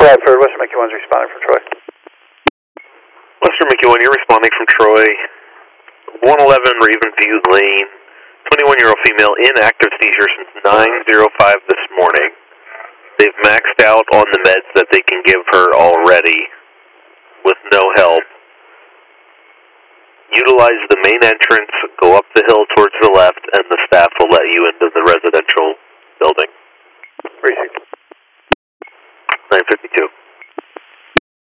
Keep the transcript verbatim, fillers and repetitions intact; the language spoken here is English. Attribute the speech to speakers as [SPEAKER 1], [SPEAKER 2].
[SPEAKER 1] Bradford, Western Mickey one's responding from Troy.
[SPEAKER 2] Western Mickey one, you're responding from Troy. one eleven Ravenview Lane. twenty-one-year-old female in active seizure since nine oh five this morning. They've maxed out on the meds that they can give her already with no help. Utilize the main entrance, go up the hill towards the left, and the staff will let you into the residential building.
[SPEAKER 1] Received.